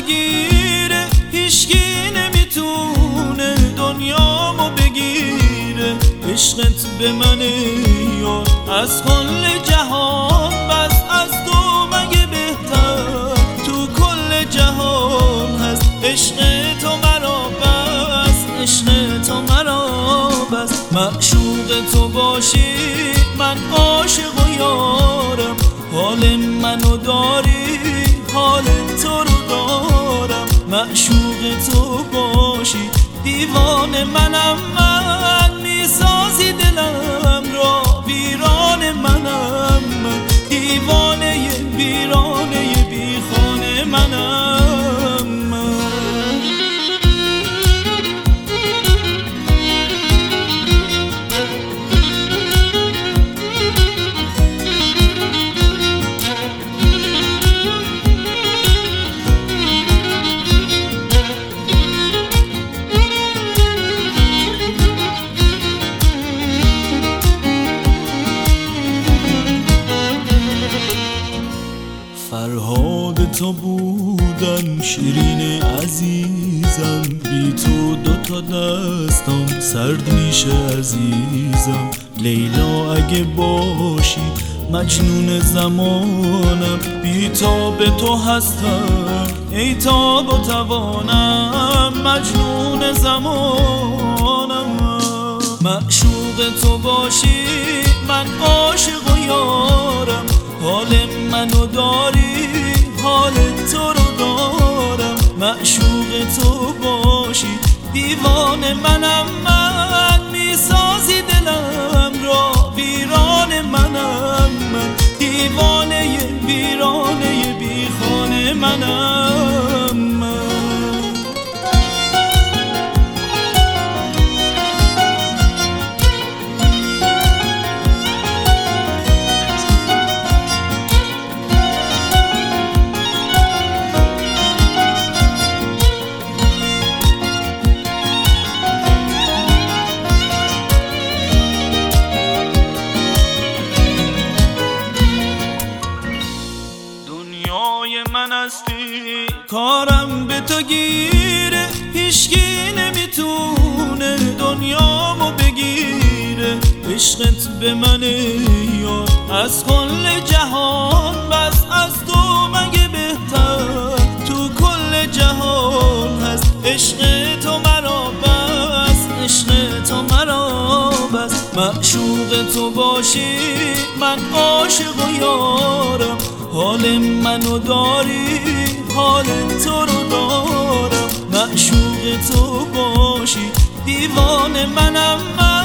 بگیره، هیچکی نمیتونه دنیامو بگیره. عشقت به منه یار از کل جهان، بس از تو مگه بهتر تو کل جهان هست. عشق تو مرا بس، عشق تو مرا بس. معشوق تو باشی من عاشق و یارم، حال منو داری حال تو رو دارم. معشوق تو باشی دیوانه منم، من میسازی دلم را ویران منم، من دیوانه ویرانه بی خانه منم من. فرهاد تو بودم شیرین عزیزم، بی تو دوتا دستم سرد میشه عزیزم. لیلا اگه باشی مجنون زمانم، بی تا به تو هستم ای تاب و توانم، مجنون زمانم. معشوق تو باشی من عاشق و یارم، حال منو داری حال تو رو دارم. معشوق تو باشی دیوانه منم، من میسازی دلم را ویران منم، من دیوانه ویرانه بی خانه منم من. من هستی کارم به تو گیره، هیچکی نمیتونه دنیامو بگیره. عشقت به منه یار از کل جهان، بس از تو مگه بهتر تو کل جهان هست. عشق تو مرا بس، عشق تو مرا بس. معشوق تو باشی من عاشق و یارم، حال منو داری حال تو رو دارم. معشوق تو باشی دیوانه منم من.